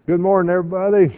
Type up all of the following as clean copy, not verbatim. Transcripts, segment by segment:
Good morning, everybody.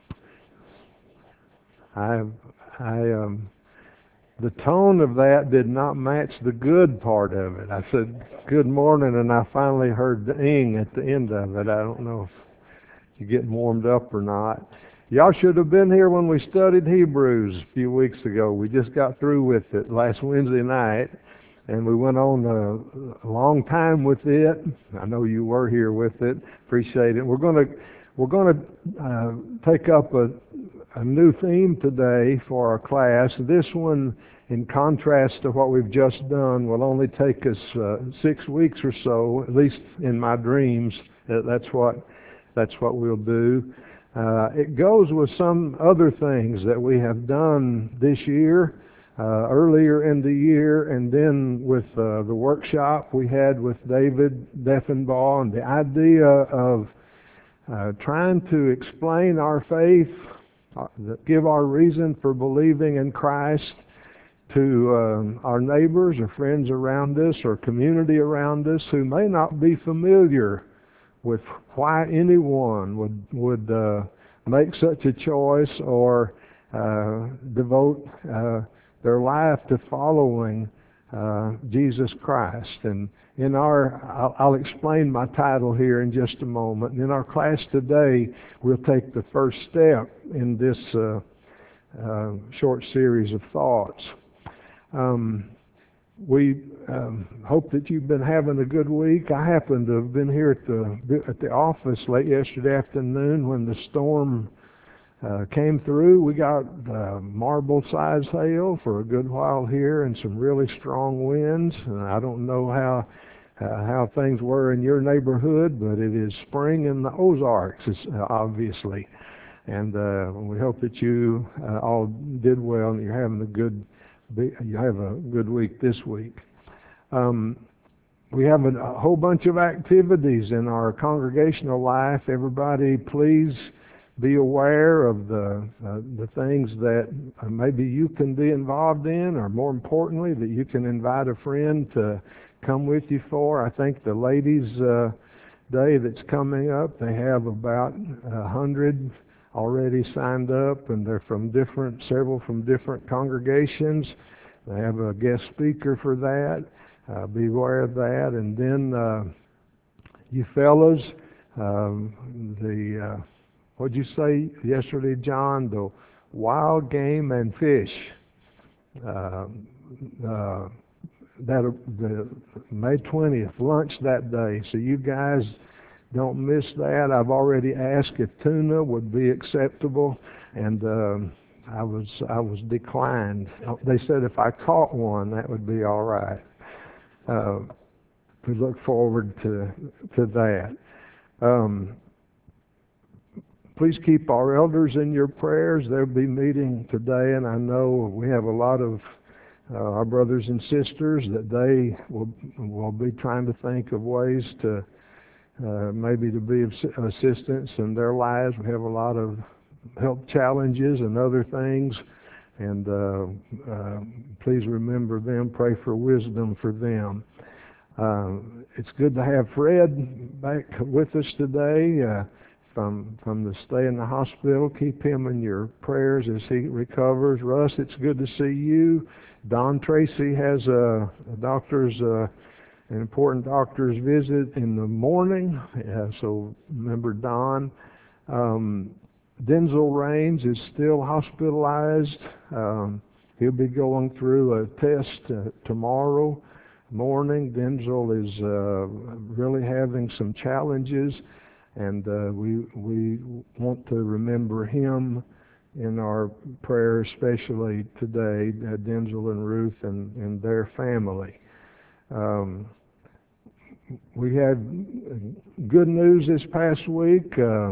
I, I, the tone of that did not match the good part of it. I said good morning, and I finally heard the ing at the end of it. I don't know if you're getting warmed up or not. Y'all should have been here when we studied Hebrews a few weeks ago. We just got through with it last Wednesday night, and we went on a long time with it. I know you were here with it. Appreciate it. We're gonna take up a new theme today for our class. This one, in contrast to what we've just done, will only take us 6 weeks or so, at least in my dreams. That's what we'll do. It goes with some other things that we have done this year, earlier in the year, and then with the workshop we had with David Deffenbaugh, and the idea of trying to explain our faith, give our reason for believing in Christ to our neighbors or friends around us or community around us who may not be familiar with why anyone would make such a choice or devote their life to following Jesus Christ. And I'll explain my title here in just a moment. In our class today, we'll take the first step in this short series of thoughts. We hope that you've been having a good week. I happened to have been here at the office late yesterday afternoon when the storm came through. We got marble-sized hail for a good while here and some really strong winds. And I don't know how things were in your neighborhood, but it is spring in the Ozarks, obviously. And we hope that you all did well and you're having you have a good week this week. We have a whole bunch of activities in our congregational life. Everybody, please be aware of the things that maybe you can be involved in, or more importantly, that you can invite a friend to come with you for. I think the ladies' day that's coming up, they have about 100 already signed up, and they're several from different congregations. They have a guest speaker for that. Be aware of that. And then you fellas, what'd you say yesterday, John? The wild game and fish. The May 20th, lunch that day. So you guys don't miss that. I've already asked if tuna would be acceptable, and I was declined. They said if I caught one, that would be all right. We look forward to that. Please keep our elders in your prayers. They'll be meeting today, and I know we have a lot of our brothers and sisters that they will be trying to think of ways to maybe to be of assistance in their lives. We have a lot of health challenges and other things, and please remember them. Pray for wisdom for them. It's good to have Fred back with us today from the stay in the hospital. Keep him in your prayers as he recovers. Russ, it's good to see you. Don Tracy has an important doctor's visit in the morning, so remember Don. Denzel Raines is still hospitalized. He'll be going through a test tomorrow morning. Denzel is really having some challenges, and we want to remember him in our prayer, especially today, Denzel and Ruth and their family. We had good news this past week.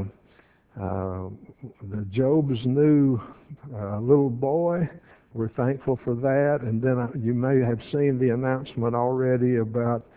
Job's new little boy. We're thankful for that. And then you may have seen the announcement already about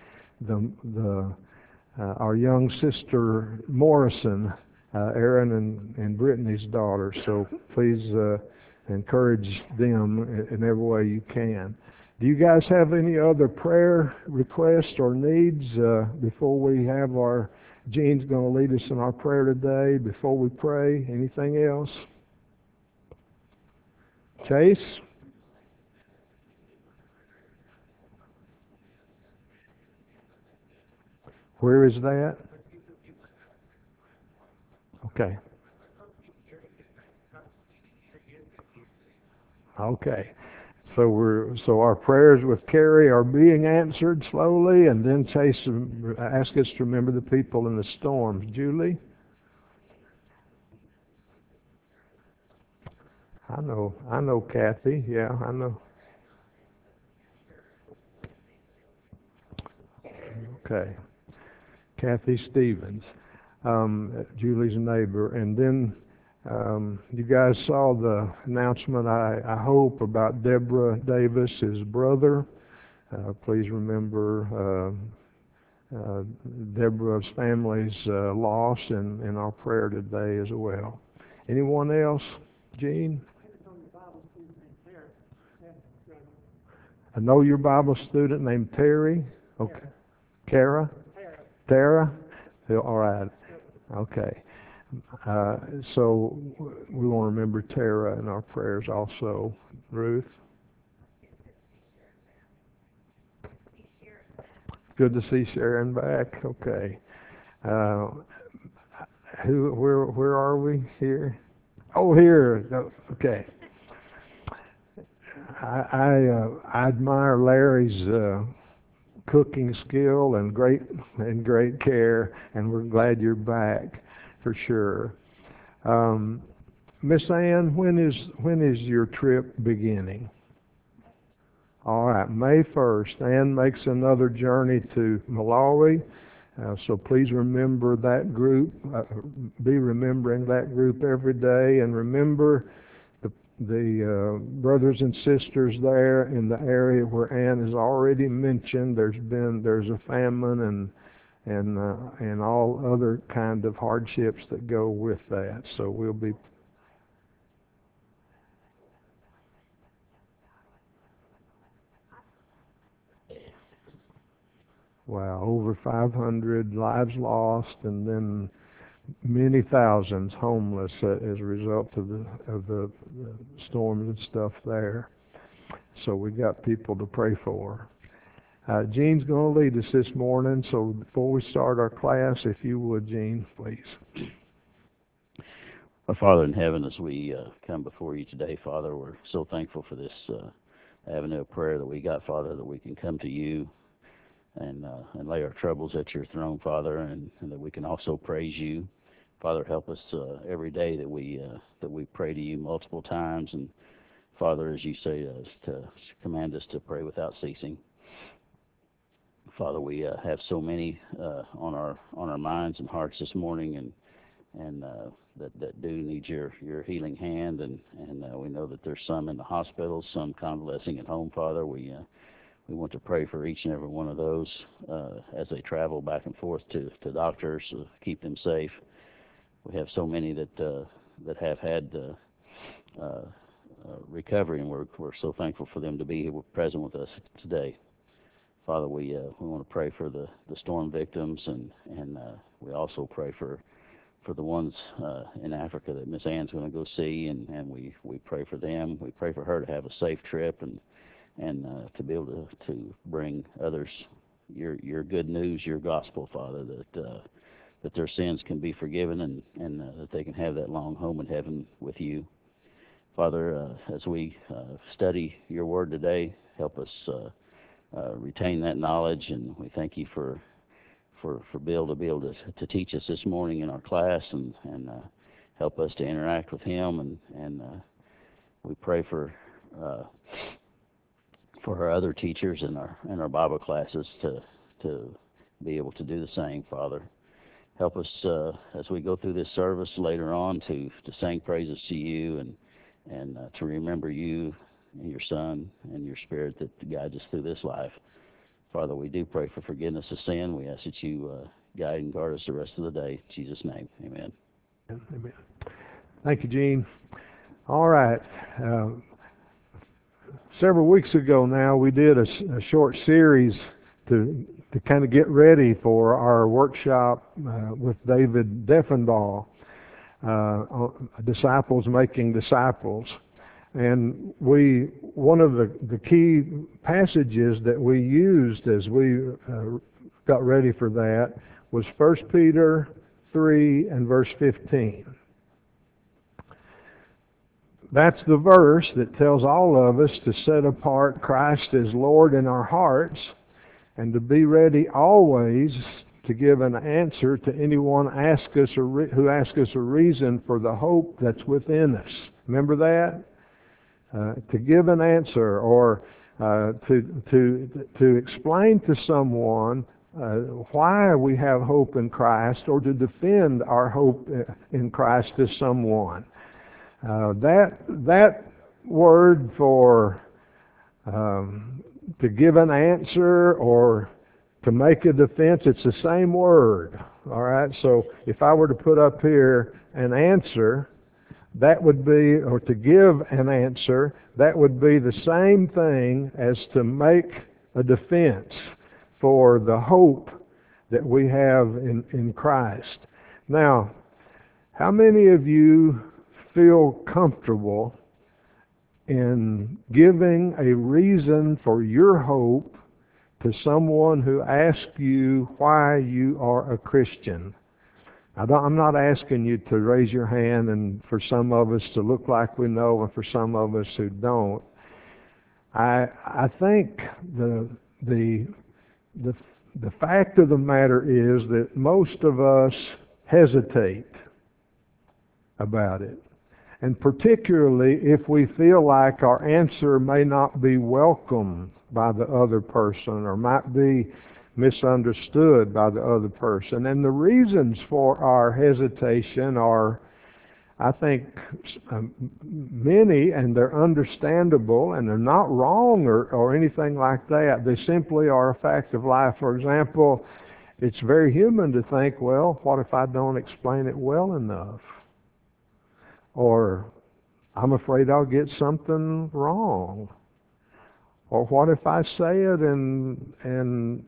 our young sister Morrison, Aaron and Brittany's daughter. So please encourage them in every way you can. Do you guys have any other prayer requests or needs before we have our Gene's going to lead us in our prayer today. Before we pray, anything else? Chase? Where is that? Okay. Okay. So our prayers with Carrie are being answered slowly, and then Chase ask us to remember the people in the storms. Julie? I know Kathy. Yeah, I know. Okay. Kathy Stevens, Julie's neighbor. And then you guys saw the announcement, I hope, about Deborah Davis, his brother. Please remember Deborah's family's loss in our prayer today as well. Anyone else? Gene? I know your Bible student named Terry. Okay. Kara? Tara? All right. Okay. So we want to remember Tara in our prayers also. Ruth? Good to see Sharon back. Okay. Uh, where are we here? Oh, here. Okay. I admire Larry's cooking skill and great care, and we're glad you're back for sure. Um, Miss Ann, when is your trip beginning? All right, May 1st. Ann makes another journey to Malawi, so please remember that group. Be remembering that group every day, and remember the brothers and sisters there in the area where Ann has already mentioned. There's a famine and all other kind of hardships that go with that. So we'll be. Wow, over 500 lives lost, and then many thousands homeless as a result of the storms and stuff there. So we got people to pray for. Gene's going to lead us this morning, so before we start our class, if you would, Gene, please. Our Father in heaven, as we come before you today, Father, we're so thankful for this avenue of prayer that we got, Father, that we can come to you and lay our troubles at your throne, Father, and that we can also praise you. Father, help us every day that we pray to you multiple times, and Father, as you say, to command us to pray without ceasing. Father, we have so many on our minds and hearts this morning, and that do need your healing hand, and we know that there's some in the hospitals, some convalescing at home, Father. We want to pray for each and every one of those as they travel back and forth to doctors, keep them safe. We have so many that have had recovery, and we're so thankful for them to be present with us today. Father, we want to pray for the storm victims, and we also pray for the ones in Africa that Miss Ann's going to go see, and we pray for them. We pray for her to have a safe trip and to be able to bring others your good news, your gospel, Father, that their sins can be forgiven and that they can have that long home in heaven with you. Father, as we study your word today, help us retain that knowledge, and we thank you for Bill to be able to teach us this morning in our class and help us to interact with him, and we pray for our other teachers in our Bible classes to be able to do the same, Father. Help us as we go through this service later on to sing praises to you and to remember you and your Son and your Spirit that guides us through this life. Father, we do pray for forgiveness of sin. We ask that you guide and guard us the rest of the day. In Jesus' name, amen. Amen. Thank you, Gene. All right. Several weeks ago now, we did a short series to to kind of get ready for our workshop with David Deffendahl, Disciples Making Disciples. And one of the key passages that we used as we got ready for that was 1 Peter 3 and verse 15. That's the verse that tells all of us to set apart Christ as Lord in our hearts and to be ready always to give an answer to anyone who asks us a reason for the hope that's within us. Remember that? To give an answer or to explain to someone why we have hope in Christ, or to defend our hope in Christ to someone. That word for to give an answer or to make a defense, it's the same word. All right. So if I were to put up here an answer, that would be, or to give an answer, that would be the same thing as to make a defense for the hope that we have in Christ. Now, how many of you feel comfortable in giving a reason for your hope to someone who asks you why you are a Christian? I'm not asking you to raise your hand and for some of us to look like we know and for some of us who don't. I think the fact of the matter is that most of us hesitate about it. And particularly if we feel like our answer may not be welcomed by the other person or might be misunderstood by the other person. And the reasons for our hesitation are, I think, many, and they're understandable, and they're not wrong or anything like that. They simply are a fact of life. For example, it's very human to think, well, what if I don't explain it well enough? Or, I'm afraid I'll get something wrong. Or what if I say it and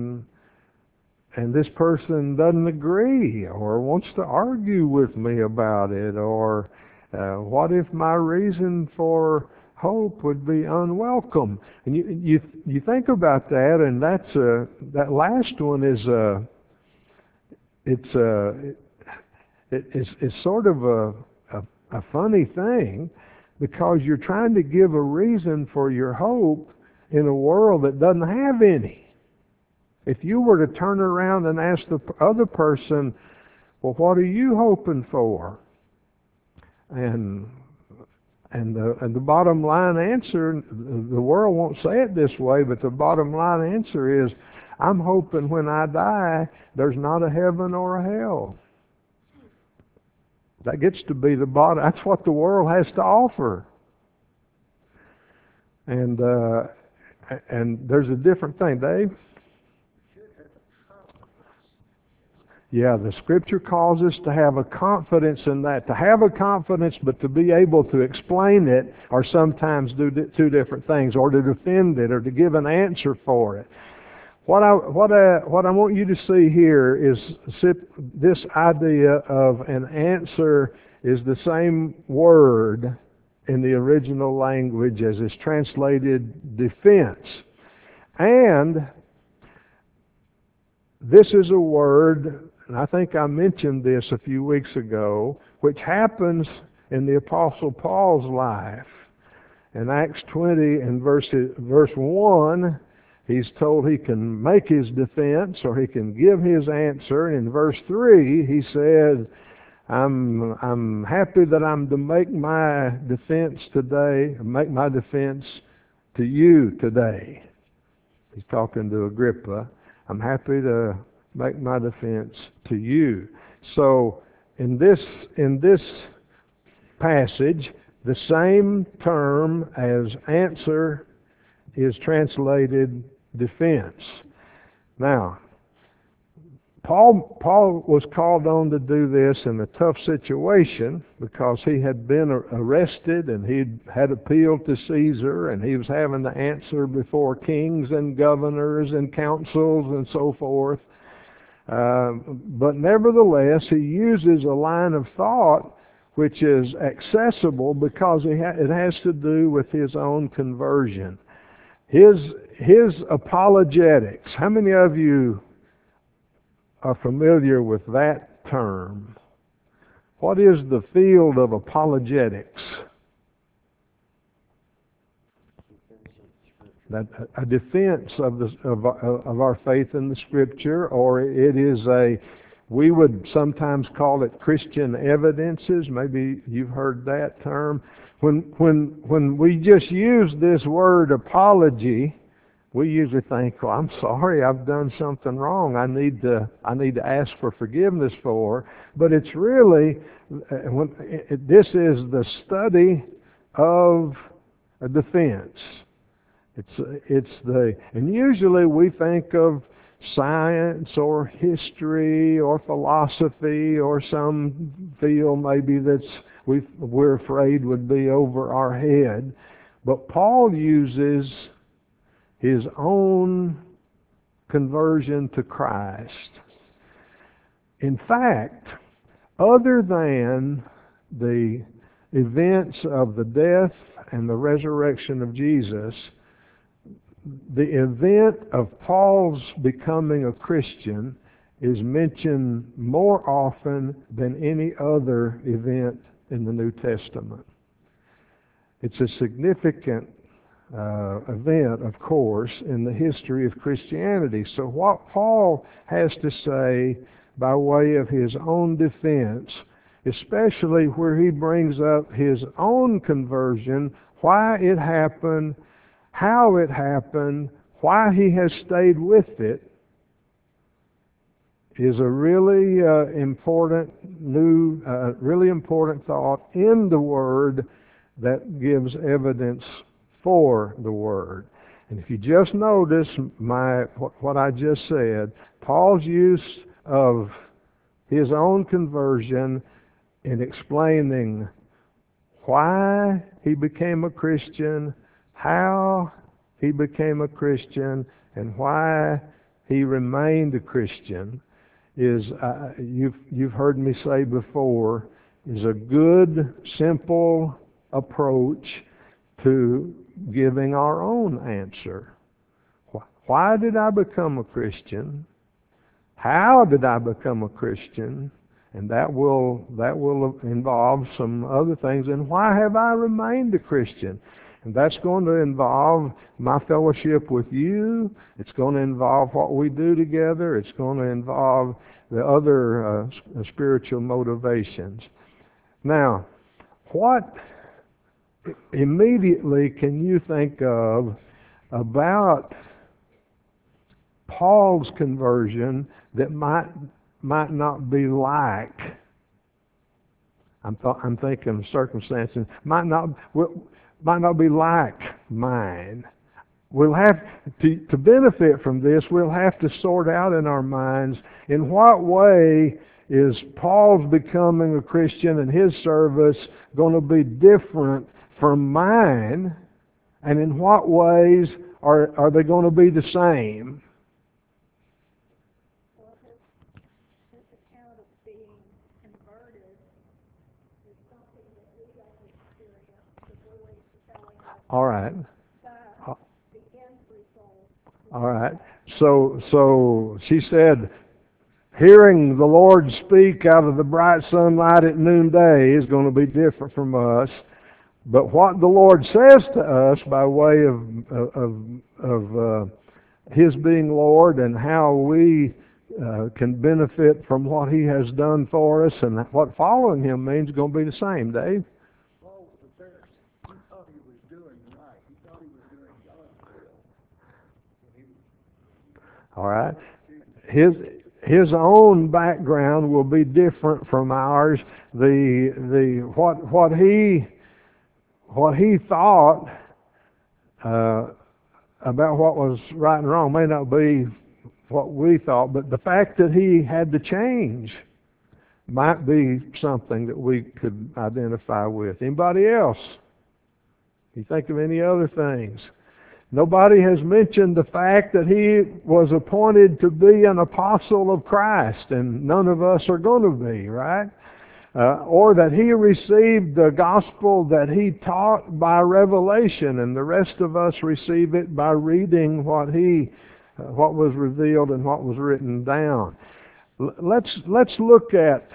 this person doesn't agree or wants to argue with me about it? Or what if my reason for hope would be unwelcome? And you think about that, and that last one is it's sort of a funny thing, because you're trying to give a reason for your hope in a world that doesn't have any. If you were to turn around and ask the other person, well, what are you hoping for? And the bottom line answer, the world won't say it this way, but the bottom line answer is, I'm hoping when I die, there's not a heaven or a hell. That gets to be the bottom. That's what the world has to offer. And there's a different thing, Dave. Yeah, the Scripture calls us to have a confidence in that. To have a confidence, but to be able to explain it, or sometimes do two different things, or to defend it, or to give an answer for it. What I want you to see here is this idea of an answer is the same word in the original language as is translated defense. And this is a word, and I think I mentioned this a few weeks ago, which happens in the Apostle Paul's life. In Acts 20 and verse 1, he's told he can make his defense, or he can give his answer. And in verse 3, he said, I'm happy that I'm to make my defense today, make my defense to you today. He's talking to Agrippa. I'm happy to make my defense to you. So in this passage, the same term as answer is translated defense. Now, Paul was called on to do this in a tough situation because he had been arrested and he'd had appealed to Caesar and he was having to answer before kings and governors and councils and so forth. But nevertheless, he uses a line of thought which is accessible because it has to do with his own conversion. His apologetics. How many of you are familiar with that term? What is the field of apologetics? That a defense of our faith in the Scripture, or it is we would sometimes call it Christian evidences. Maybe you've heard that term. When we just use this word apology, we usually think, "Well, I'm sorry, I've done something wrong. I need to ask for forgiveness for." But it's really this is the study of a defense. And usually we think of science or history or philosophy or some field maybe we're afraid would be over our head. But Paul uses his own conversion to Christ. In fact, other than the events of the death and the resurrection of Jesus, the event of Paul's becoming a Christian is mentioned more often than any other event in the New Testament. It's a significant event, of course, in the history of Christianity. So what Paul has to say by way of his own defense, especially where he brings up his own conversion, why it happened, how it happened, why he has stayed with it, is a really important thought in the Word that gives evidence for the Word. And if you just notice what I just said, Paul's use of his own conversion in explaining why he became a Christian, how he became a Christian, and why he remained a Christian is, you've heard me say before, is a good, simple approach to giving our own answer. Why did I become a Christian? How did I become a Christian? And that will involve some other things. And why have I remained a Christian? And that's going to involve my fellowship with you. It's going to involve what we do together. It's going to involve the other spiritual motivations. Now, what immediately can you think of about Paul's conversion that might not be like, I'm thinking of circumstances, might not be like mine. We'll have to benefit from this, we'll have to sort out in our minds in what way is Paul's becoming a Christian and his service going to be different from mine, and in what ways are they going to be the same? All right. All right. So she said, hearing the Lord speak out of the bright sunlight at noonday is going to be different from us. But what the Lord says to us by way of His being Lord and how we can benefit from what He has done for us and what following Him means is going to be the same, Dave. All right. His own background will be different from ours. What he thought about what was right and wrong may not be what we thought, but the fact that he had to change might be something that we could identify with. Anybody else? You think of any other things? Nobody has mentioned the fact that he was appointed to be an apostle of Christ, and none of us are going to be, right? Or that he received the gospel that he taught by revelation, and the rest of us receive it by reading what was revealed and what was written down. Let's look at,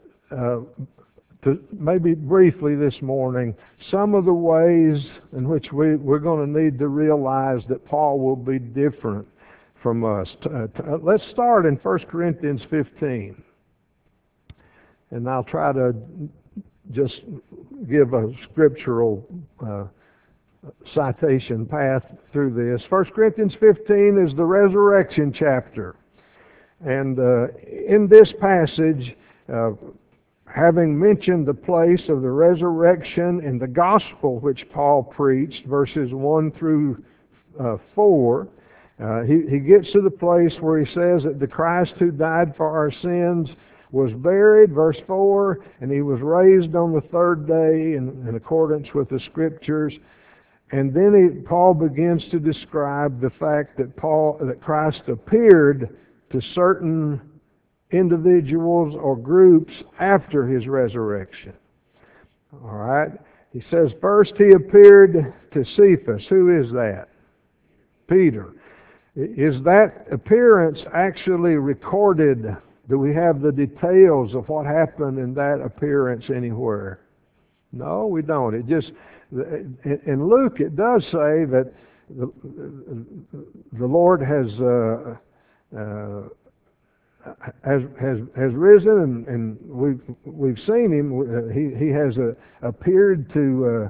maybe briefly this morning, some of the ways in which we're going to need to realize that Paul will be different from us. Let's start in 1 Corinthians 15. And I'll try to just give a scriptural citation path through this. 1 Corinthians 15 is the resurrection chapter. And in this passage, having mentioned the place of the resurrection in the gospel which Paul preached, verses 1 through 4, he gets to the place where he says that the Christ who died for our sins was buried, verse 4, and he was raised on the third day in accordance with the Scriptures. And then Paul begins to describe the fact that Christ appeared to certain individuals or groups after his resurrection. All right? He says, first he appeared to Cephas. Who is that? Peter. Is that appearance actually recorded? Do we have the details of what happened in that appearance anywhere? No, we don't. It just, in Luke it does say that the Lord has risen, and we've seen him. He has appeared to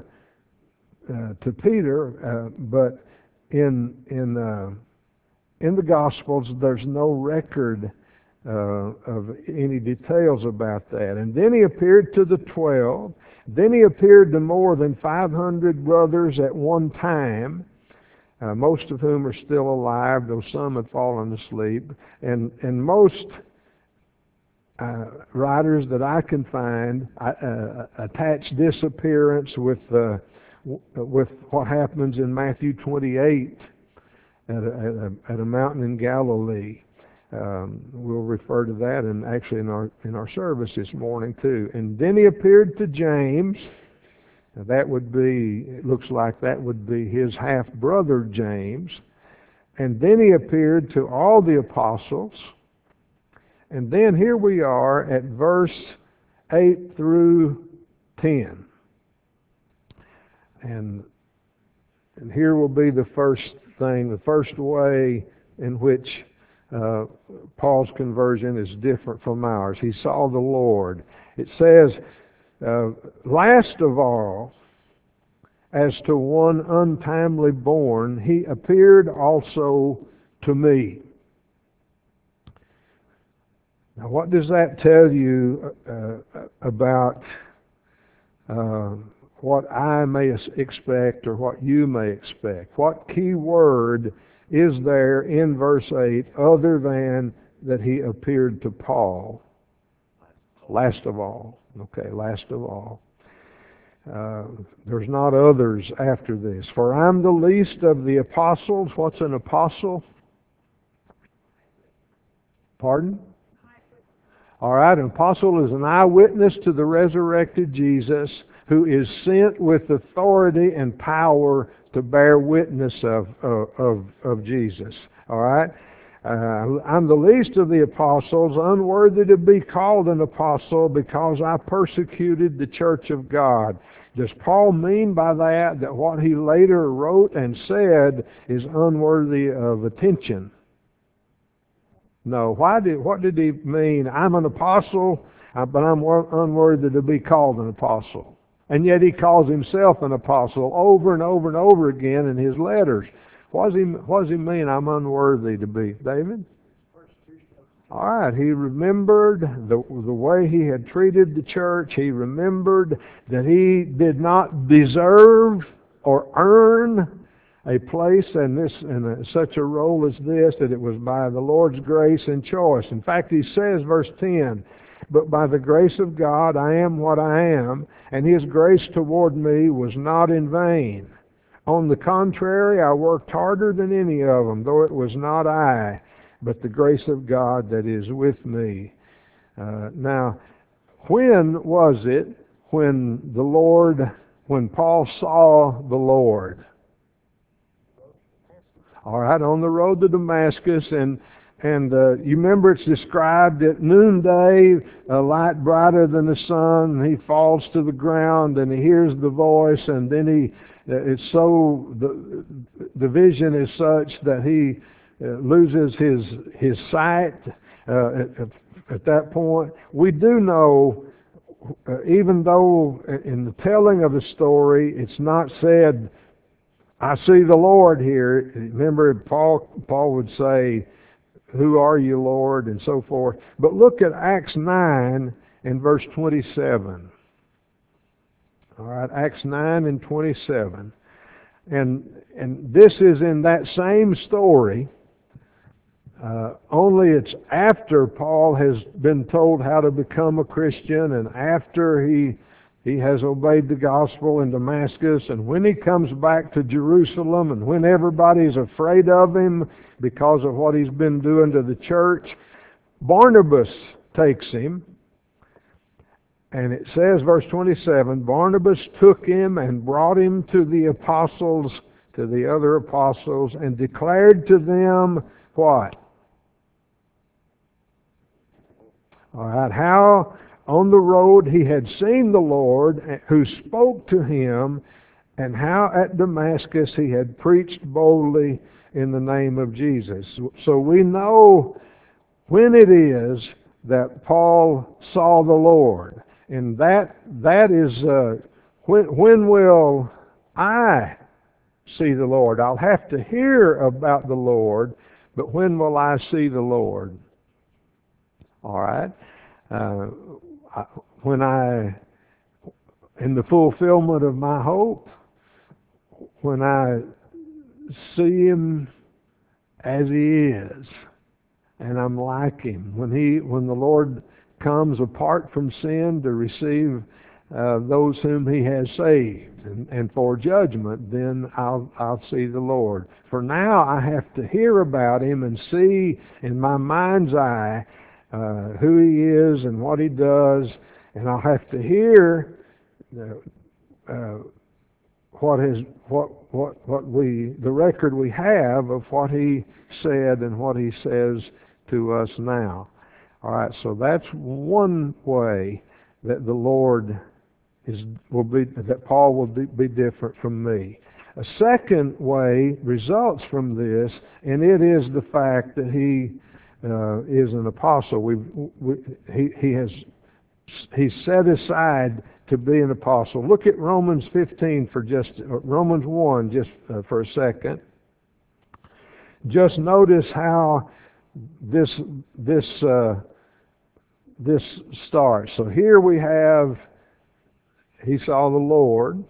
Peter, but in the Gospels there's no record of any details about that. And then he appeared to the 12. Then he appeared to more than 500 brothers at one time, most of whom are still alive, though some have fallen asleep. And most writers that I can find attach this appearance with what happens in Matthew 28 at a mountain in Galilee. We'll refer to that actually in our service this morning too. And then he appeared to James. Now it looks like that would be his half-brother James. And then he appeared to all the apostles. And then here we are at verse 8 through 10. And here will be the first thing, the first way in which Paul's conversion is different from ours. He saw the Lord. It says, last of all, as to one untimely born, he appeared also to me. Now, what does that tell you about what I may expect or what you may expect? What key word is there in verse 8 other than that he appeared to Paul? Last of all. Okay, last of all. There's not others after this. For I'm the least of the apostles. What's an apostle? Pardon? All right, an apostle is an eyewitness to the resurrected Jesus who is sent with authority and power to bear witness of Jesus. All right? I'm the least of the apostles, unworthy to be called an apostle because I persecuted the church of God. Does Paul mean by that what he later wrote and said is unworthy of attention? No. What did he mean? I'm an apostle, but I'm unworthy to be called an apostle. And yet he calls himself an apostle over and over and over again in his letters. What does he mean I'm unworthy to be? David? All right, he remembered the way he had treated the church. He remembered that he did not deserve or earn a place and such a role as this, that it was by the Lord's grace and choice. In fact, he says, verse 10, "But by the grace of God I am what I am, and his grace toward me was not in vain. On the contrary, I worked harder than any of them, though it was not I, but the grace of God that is with me." Now, when was it when Paul saw the Lord? All right, on the road to Damascus, and you remember it's described at noonday, a light brighter than the sun. He falls to the ground, and he hears the voice, and then the vision is such that he loses his sight at that point. We do know, even though in the telling of the story, it's not said, "I see the Lord" here. Remember, Paul would say, "Who are you, Lord?" and so forth. But look at Acts 9 and verse 27. All right, Acts 9 and 27. And this is in that same story, only it's after Paul has been told how to become a Christian, and after he has obeyed the gospel in Damascus, and when he comes back to Jerusalem, and when everybody's afraid of him because of what he's been doing to the church, Barnabas takes him. And it says, verse 27, "Barnabas took him and brought him to the apostles," to the other apostles, "and declared to them" what? All right, how on the road he had seen the Lord who spoke to him, and how at Damascus he had preached boldly in the name of Jesus. So we know when it is that Paul saw the Lord. And that is, when will I see the Lord? I'll have to hear about the Lord, but when will I see the Lord? All right. When in the fulfillment of my hope, when I see him as he is, and I'm like him, when the Lord comes apart from sin to receive those whom he has saved, and for judgment, then I'll see the Lord. For now I have to hear about him and see in my mind's eye who he is and what he does, and I'll have to hear the record we have of what he said and what he says to us now. All right, so that's one way that the Lord that Paul will be different from me. A second way results from this, and it is the fact that he is an apostle. He's set aside to be an apostle. Look at Romans 15 Romans 1 just for a second. Just notice how this starts. So here we have, he saw the Lord.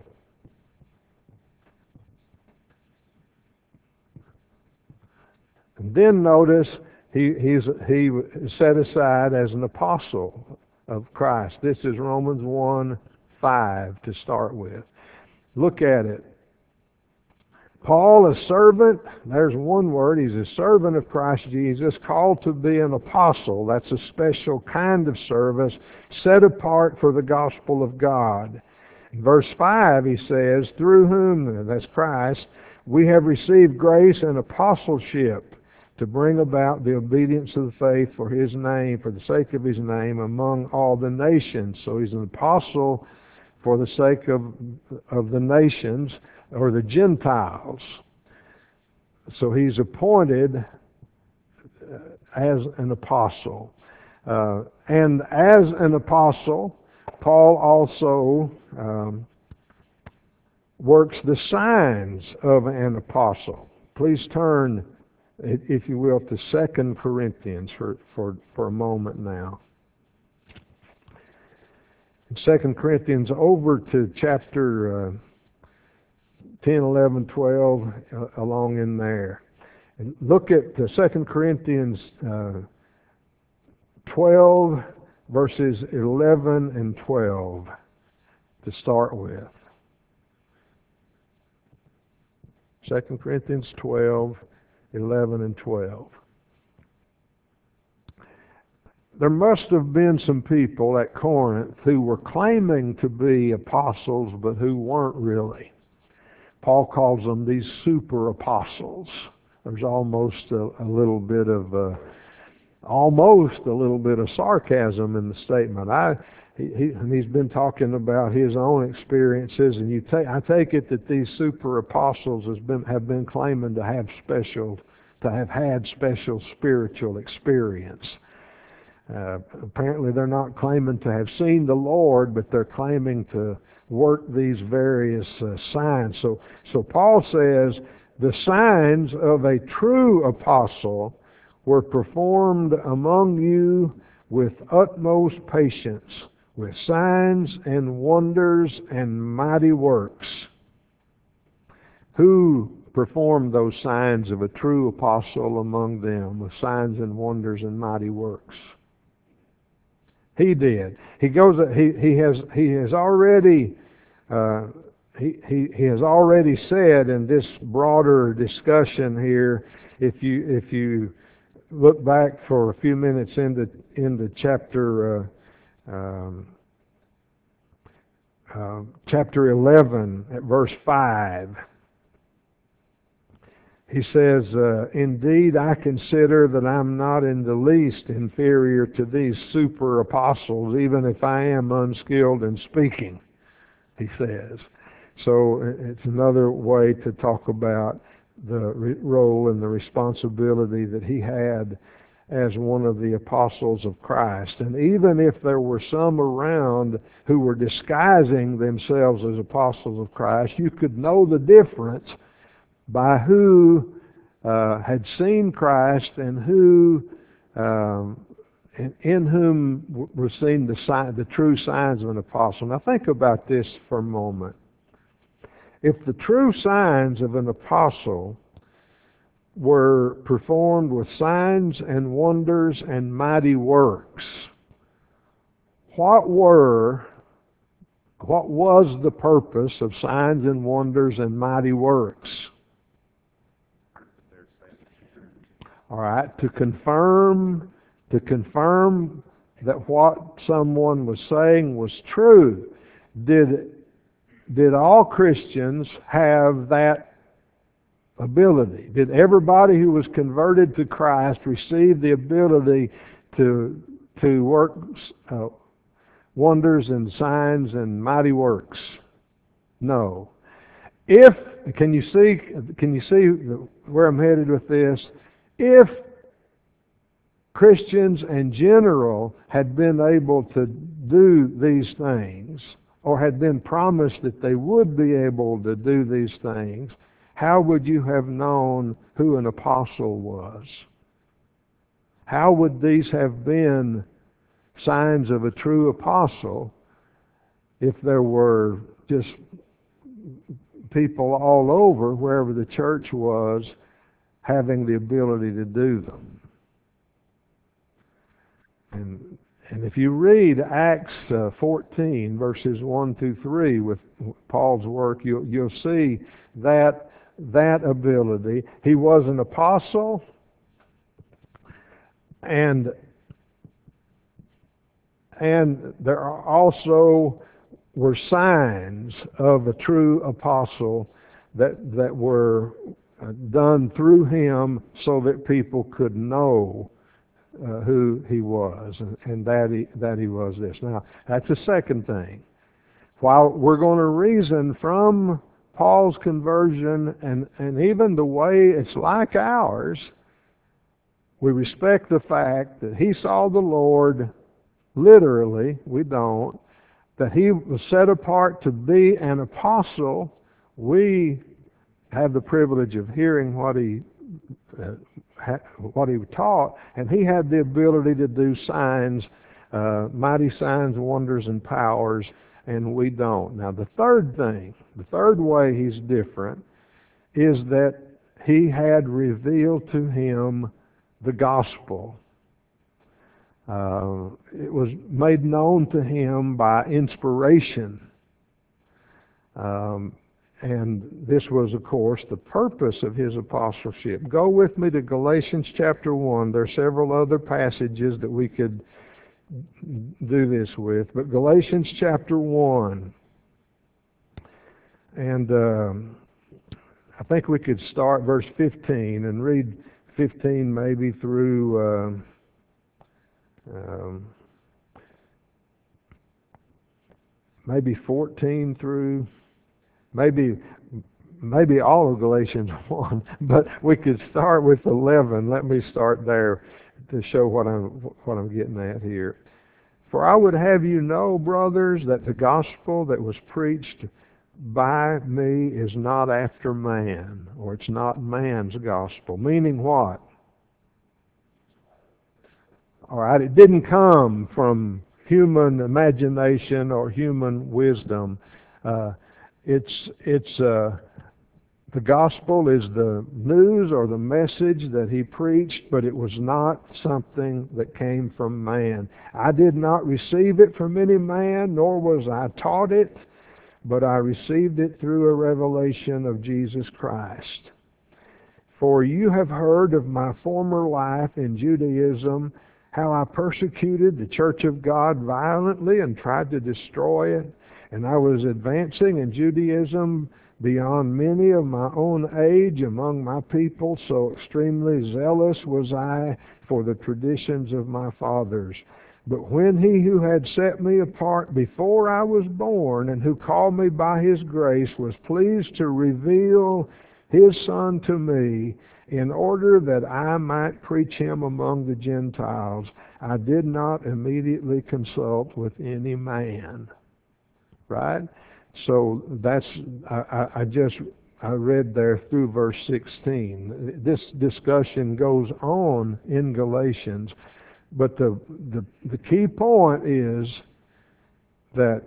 And then notice he set aside as an apostle of Christ. This is Romans 1:5 to start with. Look at it. Paul, a servant, there's one word, he's a servant of Christ Jesus, called to be an apostle. That's a special kind of service set apart for the gospel of God. In verse 5 he says, "Through whom," that's Christ, "we have received grace and apostleship to bring about the obedience of the faith for his name, for the sake of his name, among all the nations." So he's an apostle for the sake of the nations, or the Gentiles. So he's appointed as an apostle. And as an apostle, Paul also works the signs of an apostle. Please turn, if you will, to 2 Corinthians for a moment now. In 2 Corinthians, over to chapter 10, 11, 12, along in there. And look at 2 Corinthians 12, verses 11 and 12 to start with. 2 Corinthians 12, 11 and 12. There must have been some people at Corinth who were claiming to be apostles, but who weren't really. Paul calls them these super apostles. There's almost a little bit of sarcasm in the statement. He's been talking about his own experiences, and I take it that these super apostles have been claiming to have had special spiritual experience. Apparently they're not claiming to have seen the Lord, but they're claiming to work these various signs. So Paul says the signs of a true apostle were performed among you with utmost patience, with signs and wonders and mighty works. Who performed those signs of a true apostle among them, with signs and wonders and mighty works? He did. He has already said in this broader discussion here. If you look back for a few minutes into chapter 11 at verse 5. He says, indeed, I consider that I'm not in the least inferior to these super apostles, even if I am unskilled in speaking, he says. So it's another way to talk about the role and the responsibility that he had as one of the apostles of Christ. And even if there were some around who were disguising themselves as apostles of Christ, you could know the difference by who had seen Christ and who in whom were seen the true signs of an apostle. Now think about this for a moment. If the true signs of an apostle were performed with signs and wonders and mighty works, what was the purpose of signs and wonders and mighty works? All right, to confirm that what someone was saying was true. Did all Christians have that ability? Did everybody who was converted to Christ receive the ability to work wonders and signs and mighty works? No. Can you see where I'm headed with this? If Christians in general had been able to do these things, or had been promised that they would be able to do these things, how would you have known who an apostle was? How would these have been signs of a true apostle if there were just people all over, wherever the church was, having the ability to do them? And if you read Acts 14, verses 1 through 3 with Paul's work, you'll see that ability. He was an apostle, and there also were signs of a true apostle that were done through him so that people could know who he was, and that he was this. Now, that's the second thing. While we're going to reason from Paul's conversion and even the way it's like ours, we respect the fact that he saw the Lord literally. We don't. That he was set apart to be an apostle. We have the privilege of hearing what he taught, and he had the ability to do signs, mighty signs, wonders, and powers and we don't. Now the third thing, the third way he's different, is that he had revealed to him the gospel. It was made known to him by inspiration. And this was, of course, the purpose of his apostleship. Go with me to Galatians chapter 1. There are several other passages that we could do this with, but Galatians chapter 1. And I think we could start verse 15 and read 15 maybe through maybe 14 through maybe all of Galatians 1, but we could start with 11. Let me start there to show what I'm getting at here. For I would have you know, brothers, that the gospel that was preached by me is not after man, or it's not man's gospel. Meaning what? All right, it didn't come from human imagination or human wisdom. The gospel is the news or the message that he preached, but it was not something that came from man. I did not receive it from any man, nor was I taught it, but I received it through a revelation of Jesus Christ. For you have heard of my former life in Judaism, how I persecuted the church of God violently and tried to destroy it. And I was advancing in Judaism beyond many of my own age among my people, so extremely zealous was I for the traditions of my fathers. But when he who had set me apart before I was born, and who called me by his grace, was pleased to reveal his Son to me, in order that I might preach him among the Gentiles, I did not immediately consult with any man. Right? So that's, I read there through verse 16. This discussion goes on in Galatians, but the key point is that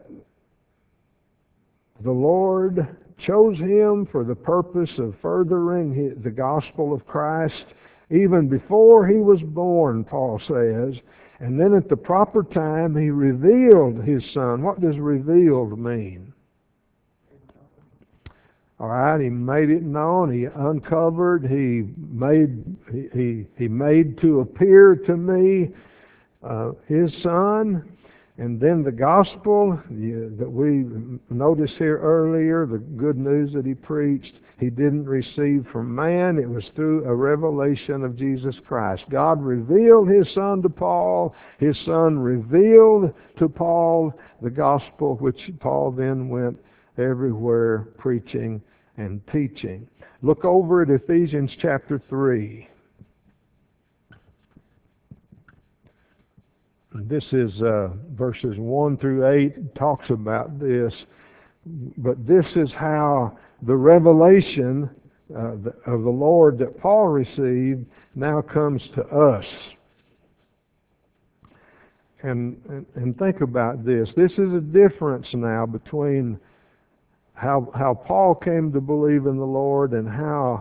the Lord chose him for the purpose of furthering the gospel of Christ even before he was born, Paul says. And then at the proper time, he revealed his Son. What does revealed mean? All right, he made it known. He uncovered. He made to appear to me his Son. And then the gospel that we noticed here earlier, the good news that he preached, he didn't receive from man. It was through a revelation of Jesus Christ. God revealed his Son to Paul. His Son revealed to Paul the gospel, which Paul then went everywhere preaching and teaching. Look over at Ephesians chapter 3. This is verses 1 through 8, talks about this. But this is how the revelation of the Lord that Paul received now comes to us. And think about this. This is a difference now between how Paul came to believe in the Lord and how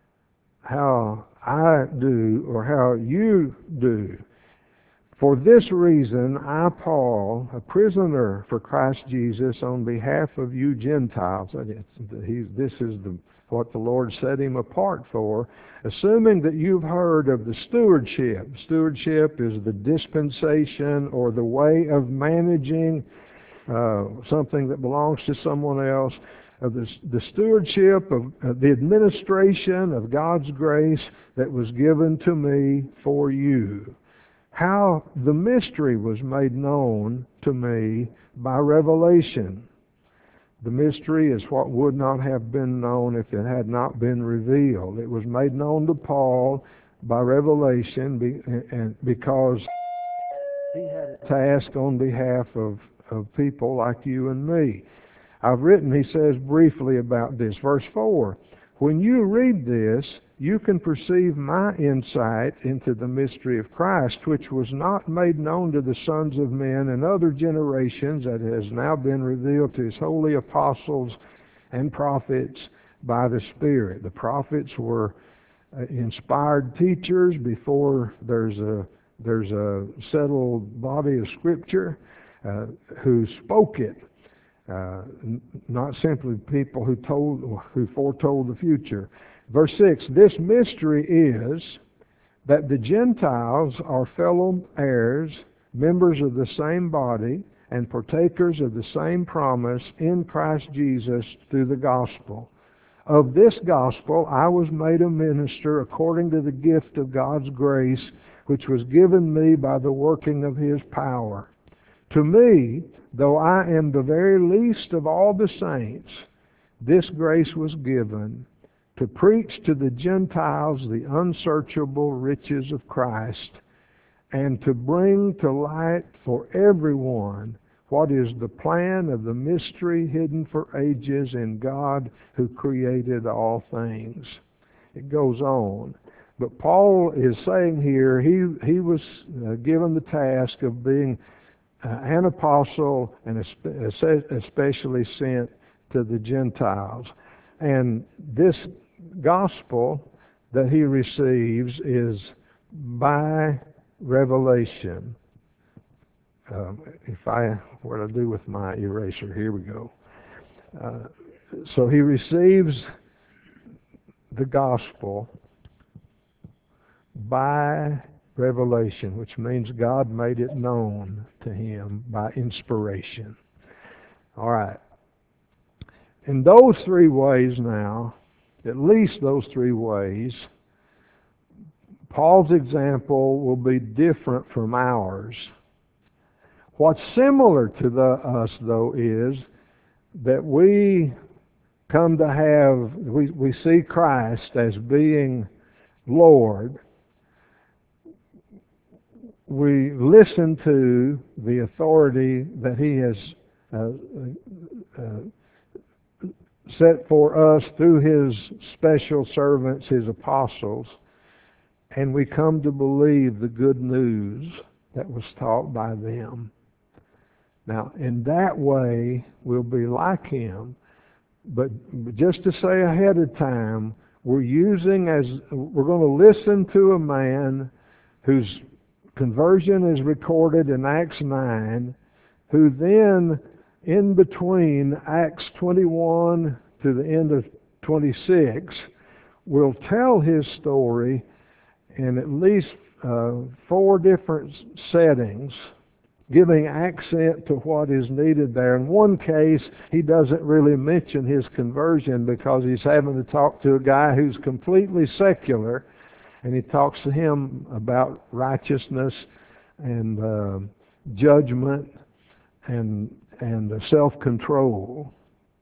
I do or how you do. For this reason, I, Paul, a prisoner for Christ Jesus, on behalf of you Gentiles, this is what the Lord set him apart for, assuming that you've heard of the stewardship. Stewardship is the dispensation or the way of managing something that belongs to someone else, of the stewardship of the administration of God's grace that was given to me for you. How the mystery was made known to me by revelation. The mystery is what would not have been known if it had not been revealed. It was made known to Paul by revelation because he had a task on behalf of people like you and me. I've written, he says briefly about this, verse 4, When you read this, you can perceive my insight into the mystery of Christ, which was not made known to the sons of men in other generations, that has now been revealed to his holy apostles and prophets by the Spirit. The prophets were inspired teachers before there's a settled body of Scripture who spoke it. Not simply people who foretold the future. Verse 6, this mystery is that the Gentiles are fellow heirs, members of the same body, and partakers of the same promise in Christ Jesus through the gospel. Of this gospel I was made a minister according to the gift of God's grace, which was given me by the working of his power. To me, though I am the very least of all the saints, this grace was given to preach to the Gentiles the unsearchable riches of Christ, and to bring to light for everyone what is the plan of the mystery hidden for ages in God who created all things. It goes on. But Paul is saying here, he was given the task of being an apostle, and especially sent to the Gentiles. And this gospel that he receives is by revelation. What do I do with my eraser? Here we go. So he receives the gospel by revelation, which means God made it known to him by inspiration. All right. In those three ways now, at least those three ways, Paul's example will be different from ours. What's similar to us, though, is that we come to have, we see Christ as being Lord. We listen to the authority that he has set for us through his special servants, his apostles, and we come to believe the good news that was taught by them. Now, in that way, we'll be like him, but just to say ahead of time, we're going to listen to a man whose conversion is recorded in Acts 9, who then, in between Acts 21 to the end of 26, will tell his story in at least 4 different settings, giving accent to what is needed there. In one case, he doesn't really mention his conversion because he's having to talk to a guy who's completely secular, and he talks to him about righteousness and judgment and self-control.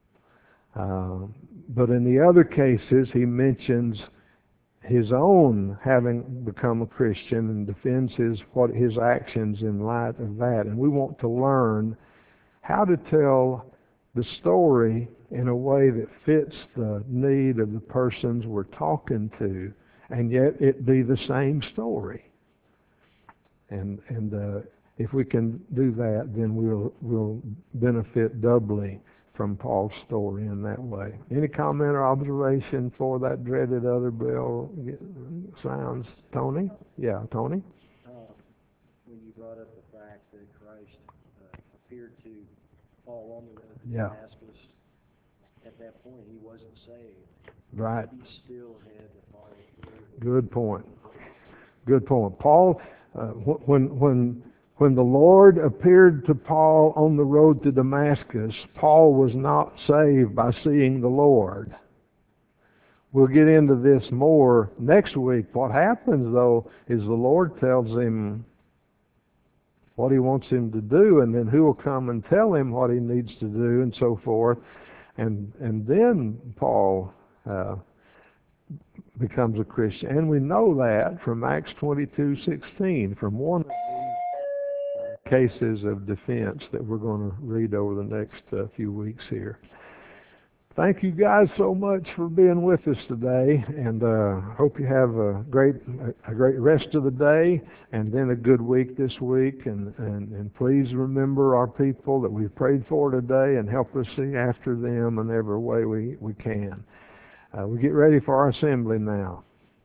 But in the other cases, he mentions his own having become a Christian and defends his actions in light of that. And we want to learn how to tell the story in a way that fits the need of the persons we're talking to, and yet it be the same story. And if we can do that, then we'll benefit doubly from Paul's story in that way. Any comment or observation for that dreaded other bell sounds? Tony? Yeah, Tony? When you brought up the fact that Christ appeared to Paul on the road to Yeah. Damascus, at that point he wasn't saved. Right. He still had to follow through. Good point. Good point. Paul, when the Lord appeared to Paul on the road to Damascus, Paul was not saved by seeing the Lord. We'll get into this more next week. What happens, though, is the Lord tells him what he wants him to do, and then who will come and tell him what he needs to do, and so forth. And then Paul becomes a Christian. And we know that from Acts 22:16, from one of these cases of defense that we're going to read over the next few weeks here. Thank you guys so much for being with us today, and hope you have a great rest of the day, and then a good week this week. And please remember our people that we've prayed for today, and help us see after them in every way we can. We get ready for our assembly now.